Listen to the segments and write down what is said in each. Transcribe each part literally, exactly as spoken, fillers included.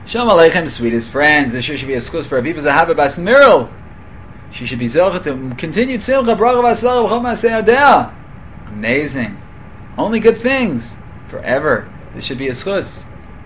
Shalom Aleichem, sweetest friends. This year should be a schus for Aviva Zahava Bas Mirel. She should be zocheh to continued simcha, bracha v'atzlacha b'chol ma'aseh yadea. Amazing. Only good things. Forever. This should be a schus.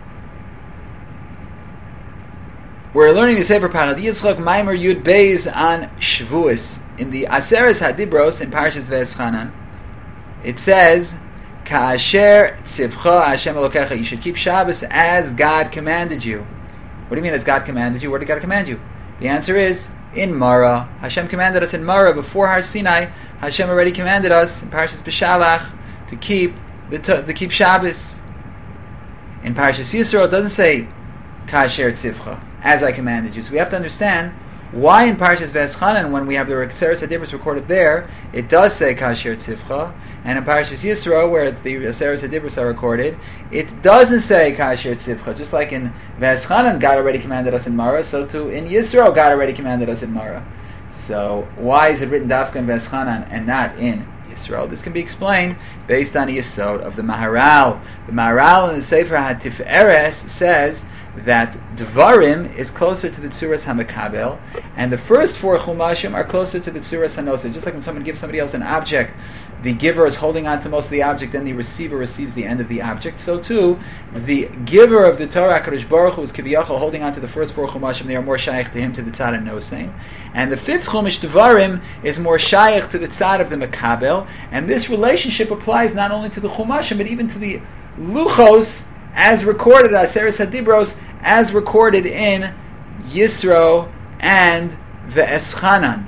We're learning the Sefer Parad Yitzchak Maimer Yud Beis on Shavuos. In the Aseres Hadibros in Parshas Ve'eschanan, it says, Ka'asher tzivcha Hashem Elokecha. You should keep Shabbos as God commanded you. What do you mean as God commanded you? Where did God command you? The answer is in Mara. Hashem commanded us in Mara before Har Sinai. Hashem already commanded us in Parshas B'Shalach to keep the to keep Shabbos. In Parshas Yisro it doesn't say Ka'asher tzivcha, as I commanded you. So we have to understand why in Parshas Ve'eschanan, when we have the Aseres Hadibros recorded there, it does say Kasher Tzivcha, and in Parshas Yisro, where the Aseres Hadibros are recorded, it doesn't say Kasher Tzivcha. Just like in Ve'eschanan, God already commanded us in Mara, so too in Yisro, God already commanded us in Mara. So why is it written Dafka in Ve'eschanan and not in Yisro? This can be explained based on the Yesod of the Maharal. The Maharal in the Sefer HaTif'eres says that Dvarim is closer to the Tzuras HaMekabel, and the first four Chumashim are closer to the Tzuras HaNosa. Just like when someone gives somebody else an object, the giver is holding on to most of the object, and the receiver receives the end of the object. So too, the giver of the Torah, HaKadosh Baruch Hu, is Kiviyachol holding on to the first four Chumashim. They are more shaykh to him, to the tzad and nosein. And the fifth Chumash, Dvarim, is more shaykh to the tzad of the Mekabel, and this relationship applies not only to the Chumashim, but even to the Luchos, as recorded, Aseres Hadibros, as recorded in Yisro and Ve'eschanan.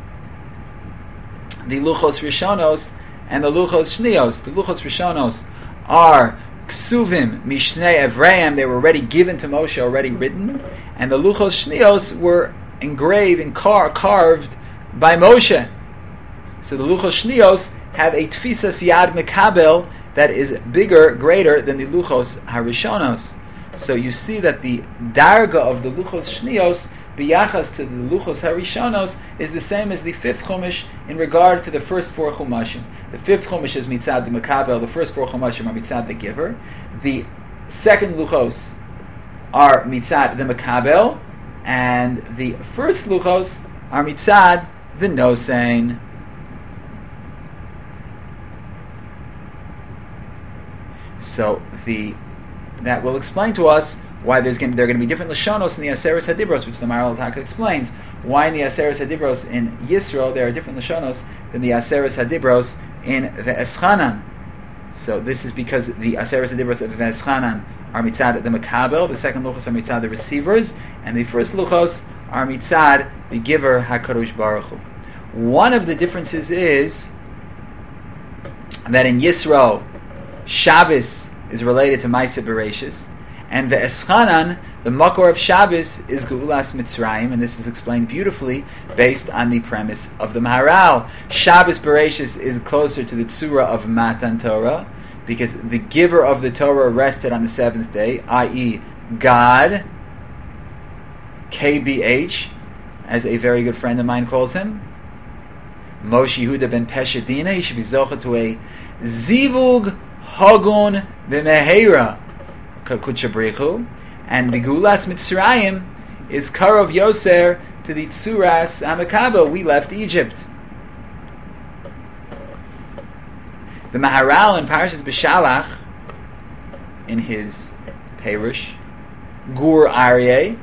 The Luchos Rishonos and the Luchos Shnios. The Luchos Rishonos are Ksuvim Mishnei Evraim. They were already given to Moshe, already written. And the Luchos Shnios were engraved and car- carved by Moshe. So the Luchos Shnios have a Tfisas Yad Mekabel that is bigger, greater than the Luchos Harishonos. So you see that the Darga of the Luchos Shnios biyachas to the Luchos Harishonos is the same as the fifth Chumash in regard to the first four Chumashim. The fifth Chumash is Mitzad the Mekabel, the first four Chumashim are Mitzad the Giver. The second Luchos are Mitzad the Mekabel, and the first Luchos are Mitzad the Nosein. So the that will explain to us why there's going to, there are going to be different Lashonos in the Aseres Hadibros, which the Maharal Taka explains. Why in the Aseres Hadibros in Yisro there are different Lashonos than the Aseres Hadibros in Ve'eschanan. So this is because the Aseres Hadibros of Ve'eschanan are Mitzad the Mekabel, the second Luchos are Mitzad the receivers, and the first Luchos are Mitzad the giver, HaKadosh Baruch Hu. One of the differences is that in Yisro, Shabbos is related to Maaseh Bereishis, and Ve'eschanan, the makor of Shabbos, is Geulas Mitzrayim, and this is explained beautifully based on the premise of the Maharal. Shabbos Bereishis is closer to the Tzura of Matan Torah, because the giver of the Torah rested on the seventh day, that is. God, K B H, as a very good friend of mine calls him, Moshe Yehuda ben Peshadina. He should be zocheh to a Zivug Hagun b'Mehera Kuchabrichu, and the Gulas Mitzrayim is Karov Yoser to the Tzuras Hamakabel. We left Egypt. The Maharal in Parshas B'Shalach, in his Perush, Gur Aryeh,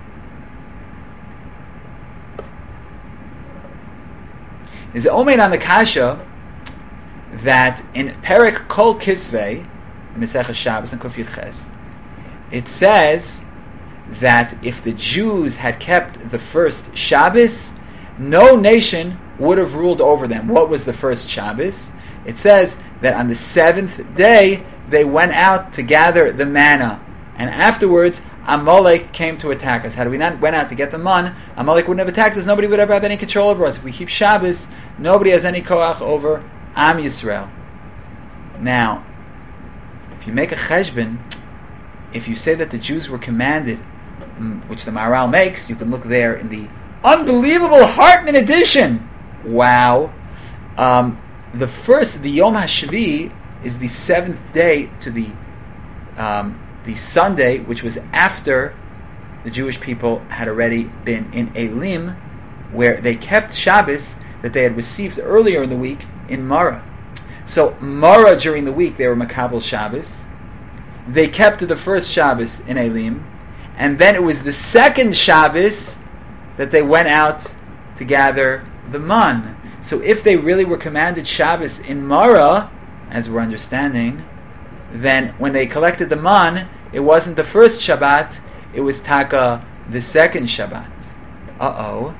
is Omeid on the Kasha that in Perek Kol Kisvei, Mesechus Shabbos and Kuf Yud Ches, it says that if the Jews had kept the first Shabbos, no nation would have ruled over them. What was the first Shabbos? It says that on the seventh day they went out to gather the manna, and afterwards Amalek came to attack us. Had we not went out to get the man, Amalek wouldn't have attacked us. Nobody would ever have any control over us. If we keep Shabbos, nobody has any koach over Am Yisrael. Now, if you make a cheshbon, if you say that the Jews were commanded, which the Maharal makes, you can look there in the unbelievable Hartman edition. Wow. Um, the first, the Yom HaShvi, is the seventh day to the um, the Sunday, which was after the Jewish people had already been in Elim, where they kept Shabbos that they had received earlier in the week in Mara. So Mara during the week they were Makabel Shabbos. They kept the first Shabbos in Elim, and then it was the second Shabbos that they went out to gather the man. So if they really were commanded Shabbos in Mara, as we're understanding, then when they collected the man, it wasn't the first Shabbat, it was Taka the second Shabbat. Uh-oh.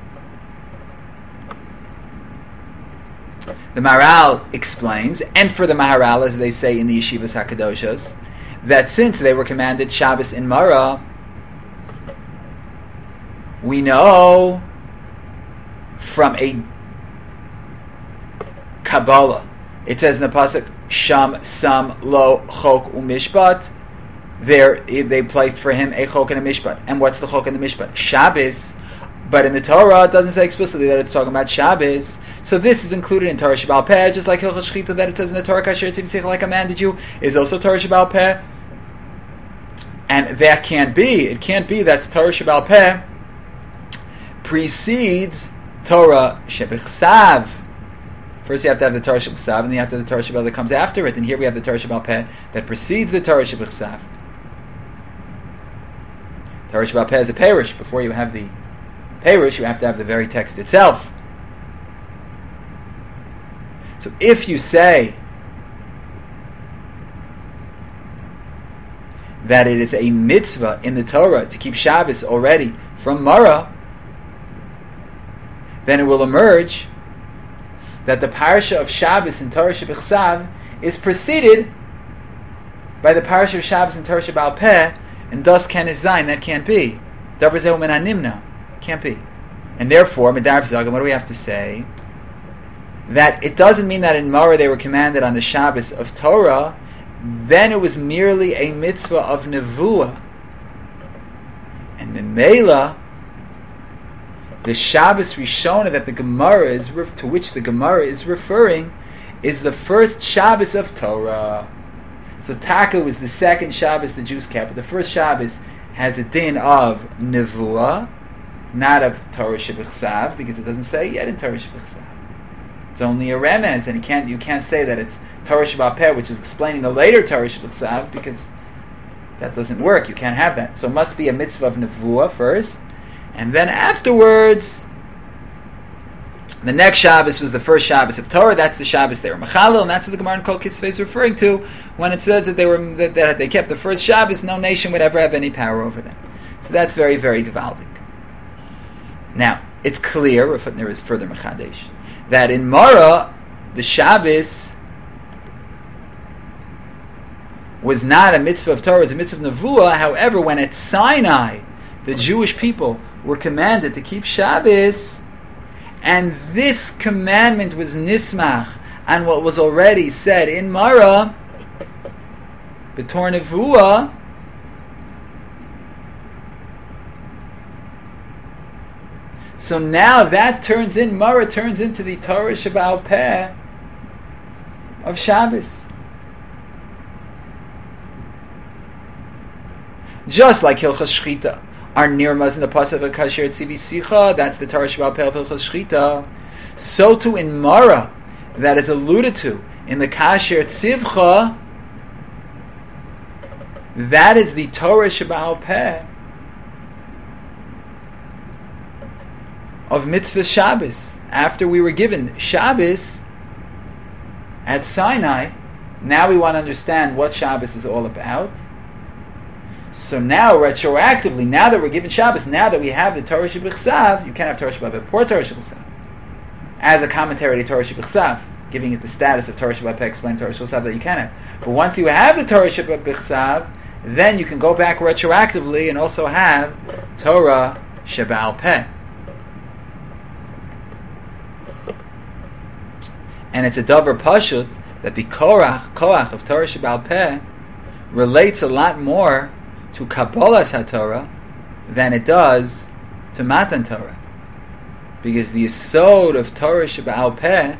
The Maharal explains, and for the Maharal, as they say in the Yeshivas HaKadoshos, that since they were commanded Shabbos in Mara, we know from a Kabbalah, it says in the pasuk, Sham Sam Lo Chok Umishpat. There they placed for him a chok and a mishpat. And what's the chok and the mishpat? Shabbos. But in the Torah, it doesn't say explicitly that it's talking about Shabbos. So this is included in Torah Sheba'al Peh, just like Hilchos Shechita that it says in the Torah, Kasher Tzivtzich like a man did you, is also Torah Sheba'al Peh. And that can't be. It can't be that Torah Sheba'al Peh precedes Torah Shebechsav. First you have to have the Torah Shebechsav, and then you have to have the Torah Sheba'al that comes after it. And here we have the Torah Sheba'al Peh that precedes the Torah Shebechsav. Torah Sheba'al Peh is a parish. Before you have the parish, you have to have the very text itself. So if you say that it is a mitzvah in the Torah to keep Shabbos already from Mara, then it will emerge that the parasha of Shabbos in Torah Shebechsav is preceded by the parasha of Shabbos in Torah Sheba'al Peh, and thus can is zayin. That can't be. Davar zehu min hanimna. Can't be. And therefore, Medarv Zagam, what do we have to say? That it doesn't mean that in Mara they were commanded on the Shabbos of Torah, then it was merely a mitzvah of Nevuah. And Memela, the Shabbos Rishona that the Gemara is to which the Gemara is referring is the first Shabbos of Torah. So Taka was the second Shabbos the Jews kept, but the first Shabbos has a din of Nevuah, not of Torah Shebechsav, because it doesn't say yet in Torah Shebechsav. It's only a remez, and you can't you can't say that it's Torah Sheba'al Peh, which is explaining the later Torah Shebechsav, because that doesn't work. You can't have that. So it must be a mitzvah of Nevuah first, and then afterwards, the next Shabbos was the first Shabbos of Torah. That's the Shabbos they were Mechalel, and that's what the Gemara in Kol Kitzvah is referring to when it says that they were that, that they kept the first Shabbos. No nation would ever have any power over them. So that's very, very gewaldig. Now it's clear, if there is further mechadesh, that in Mara the Shabbos was not a mitzvah of Torah; it was a mitzvah of Nevuah. However, when at Sinai the Jewish people were commanded to keep Shabbos, and this commandment was nismach on what was already said in Mara, B'tor Nevuah, so now that turns in, Mara turns into the Torah Sheba'al Peh of Shabbos. Just like Hilchos Shechita are nirmaz in the pasuk of Kasher Tzivi Sicha, that's the Torah Sheba'al Peh of Hilchos Shechita. So too in Mara, that is alluded to in the Kasher Tzivcha, that is the Torah Sheba'al Peh of Mitzvah Shabbos. After we were given Shabbos at Sinai, now we want to understand what Shabbos is all about. So now, retroactively, now that we're given Shabbos, now that we have the Torah Shebechsav, you can't have Torah Sheba'al Peh before Torah Shebechsav, as a commentary to Torah Shebechsav, giving it the status of Torah Sheba'al Peh, explaining Torah Shebechsav that you can have. But once you have the Torah Shebechsav, then you can go back retroactively and also have Torah Sheba'al Peh. And it's a davar pashut that the korach, koach of Torah Sheba'al Peh relates a lot more to Kabbalas HaTorah than it does to Matan Torah. Because the yesod of Torah Sheba'al Peh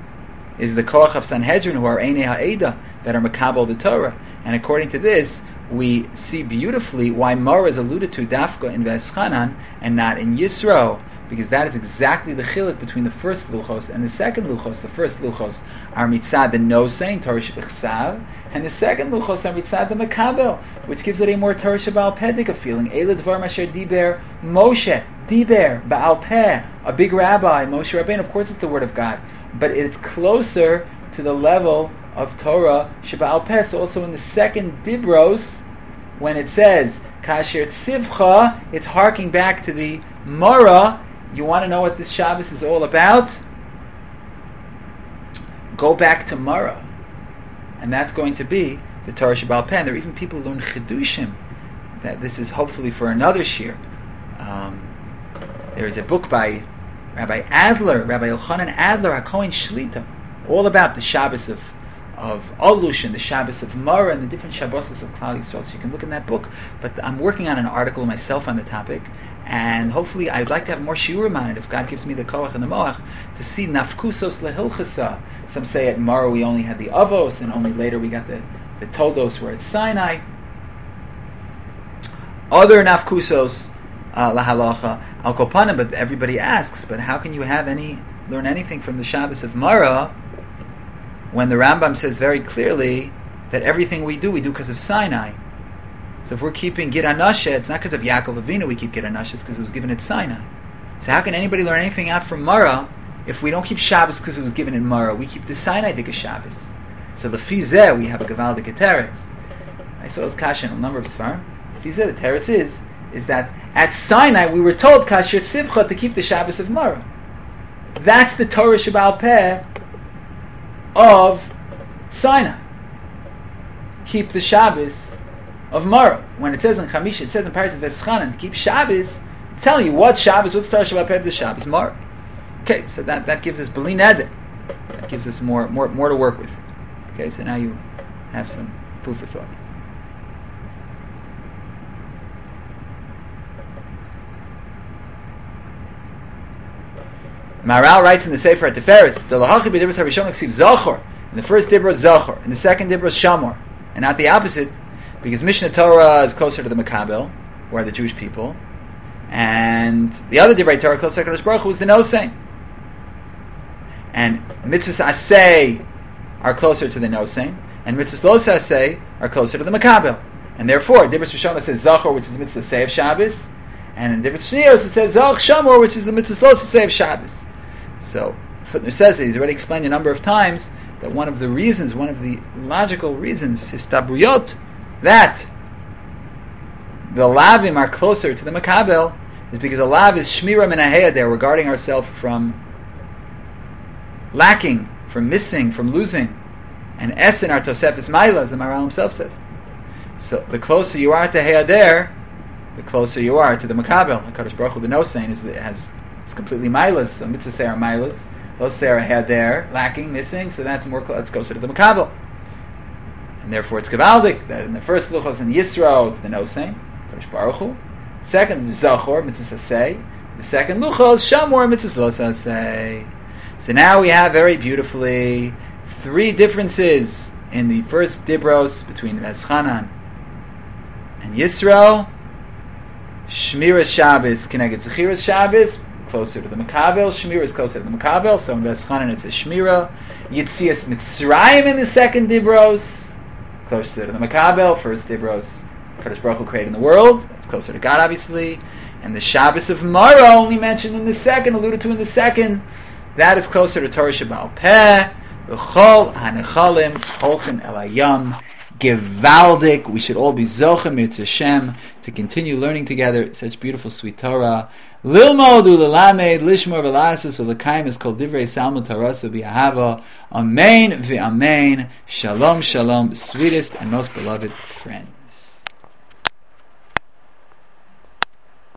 is the koach of Sanhedrin, who are Einei Ha'eda, that are Makabel the Torah. And according to this, we see beautifully why Mara is alluded to Dafka in Veschanan and not in Yisro, because that is exactly the chiluk between the first luchos and the second luchos. The first luchos are mitzad the nosein Torah shebechsav, and the second luchos are mitzad the makabel, which gives it a more Torah sheba'al peh feeling. Eila dvar masher diber Moshe diber ba'al peh, a big rabbi Moshe Rabbeinu. Of course, it's the word of God, but it's closer to the level of Torah sheba'al peh. So also in the second dibros, when it says kasher tzivcha, it's harking back to the Mara. You want to know what this Shabbos is all about? Go back to Mara. And that's going to be the Torah Sheba'al Peh. There are even people who learn Chidushim. That this is hopefully for another shir. Um, there is a book by Rabbi Adler, Rabbi Yochanan Adler, HaKohen Shlita, all about the Shabbos of of Alush and the Shabbos of Mara and the different Shabbos of Klal Yisrael. So you can look in that book. But I'm working on an article myself on the topic, and hopefully I'd like to have more shiurim on it if God gives me the koach and the moach to see nafkusos lehilchasa. Some say at Mara we only had the avos, and only later we got the, the toldos where it's Sinai. Other nafkusos uh, lahalacha al kopanim, but everybody asks, but how can you have any learn anything from the Shabbos of Mara when the Rambam says very clearly that everything we do, we do because of Sinai? So if we're keeping Gid Anasha, it's not because of Yaakov Avinu we keep Gid Anasha, it's because it was given at Sinai. So how can anybody learn anything out from Mara if we don't keep Shabbos because it was given in Mara? We keep the Sinai Dika Shabbos. So Lefi Zeh, we have a Gavaldik Teretz. I saw this kasha in a number of Sfarim. Lefi Zeh, the Teretz is, is that at Sinai we were told Kasher Tzivcha to keep the Shabbos of Mara. That's the Torah Sheba'al Peh of Sinai. Keep the Shabbos of Mara. When it says in Chamisha, it says in Parashat Veschanan, keep Shabbos, it's telling you what Shabbos, what's Torah Sheba'al Peh of the Shabbos, Mara. Okay, so that, that gives us B'li Neder. That gives us more, more, more to work with. Okay, so now you have some food for thought. Maharal writes in the Sefer at Tiferes, the Lahachi b'dibros harishon ksiv Zachor. In the first dibros Zachor, in the second dibros Shamor, and not the opposite, because Mishnah Torah is closer to the Makabel, who are the Jewish people, and the other divrei Torah closer to Kadosh Baruch Hu is the Nosein, and mitzvahs Aseh are closer to the Nosein, and mitzvahs Lo Aseh are closer to the Makabel, and therefore dibros Rishon says Zachor, which is the mitzvah Aseh of Shabbos, and in dibros Shnios it says Zach Shamor, which is the mitzvah Lo Aseh of Shabbos. So, Footner says that he's already explained a number of times that one of the reasons, one of the logical reasons, histabruyot, that the lavim are closer to the makabel is because the lav is shmira min there, we're guarding ourselves from lacking, from missing, from losing. And es in our tosefes maila, as the Maharal himself says. So the closer you are to heyader, the closer you are to the makabel. HaKadosh Baruch Hu, the nosein, is has it's completely milas. So mitzvah say are milas. Those say are heyader, lacking, missing. So that's more close, that's closer to the makabel. And therefore it's Gavaldik, that in the first luchos in Yisro, it's the nosein, Kadosh Baruch Hu. Second, Zachor, mitzvah say. The second luchos, Shamor, mitzvah lo say. So now we have very beautifully three differences in the first dibros between Veschanan and Yisro. Shmiras Shabbos connected to Zechiras Shabbos, closer to the Makabel. Shmira is closer to the Makabel, so in Veschanan it's a Shmira. Yitzias Mitzrayim in the second dibros, closer to the Makabel. First dibros, Kadosh Baruch Hu created the world, it's closer to God obviously. And the Shabbos of Mara, only mentioned in the second, alluded to in the second, that is closer to Torah Sheba'al Peh. V'chol hanechalim holchen el hayam gevaldik. We should all be zochem Mirtzeh Hashem to continue learning together such beautiful sweet Torah. Lilmod ulelamed lishmor v'lasus ulekayim is called divrei salmud tarasu b'ahava. Amen v'amen. Shalom shalom, sweetest and most beloved friend.